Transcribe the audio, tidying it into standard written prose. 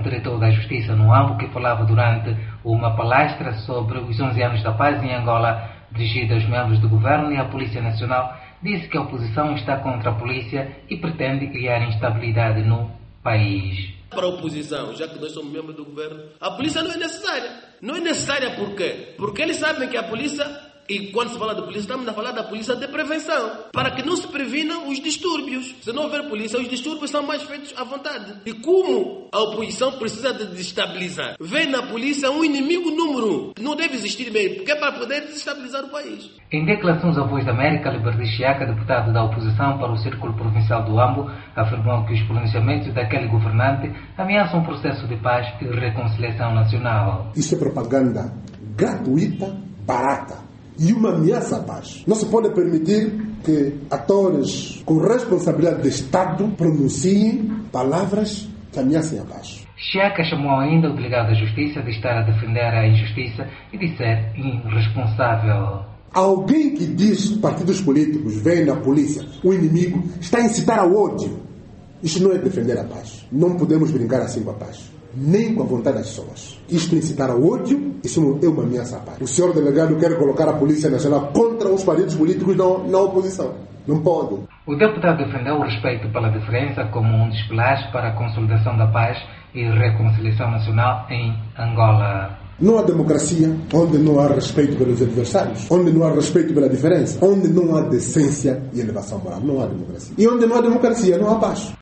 diretor da Justiça no Ambo, que falava durante uma palestra sobre os 11 anos da paz em Angola, dirigida aos membros do governo e à Polícia Nacional, disse que a oposição está contra a polícia e pretende criar instabilidade no país. Para a oposição, já que nós somos membros do governo, a polícia não é necessária. Não é necessária por quê? Porque eles sabem que a polícia, e quando se fala de polícia, estamos a falar da polícia de prevenção, para que não se previnam os distúrbios. Se não houver polícia, os distúrbios são mais feitos à vontade. E como a oposição precisa de desestabilizar, vê na polícia um inimigo número 1, que não deve existir mesmo, porque é para poder desestabilizar o país. Em declarações à Voz da América, Liberty Chiaca, deputado da oposição para o Círculo Provincial do Ambo, afirmou que os pronunciamentos daquele governante ameaçam o processo de paz e reconciliação nacional. Isso é propaganda gratuita, barata e uma ameaça à paz. Não se pode permitir que atores com responsabilidade de Estado pronunciem palavras que ameacem a paz. Chiaca chamou ainda o delegado da Justiça de estar a defender a injustiça e de ser irresponsável. Alguém que diz que partidos políticos veem na polícia o inimigo está a incitar ao ódio. Isto não é defender a paz. Não podemos brincar assim com a paz, nem com a vontade das pessoas. Isto é incitar ao ódio, isso é uma ameaça à paz. O senhor delegado quer colocar a Polícia Nacional contra os partidos políticos na oposição. Não pode. O deputado defendeu o respeito pela diferença como um dos pilares para a consolidação da paz e reconciliação nacional em Angola. Não há democracia onde não há respeito pelos adversários, onde não há respeito pela diferença, onde não há decência e elevação moral. Não há democracia. E onde não há democracia, não há paz.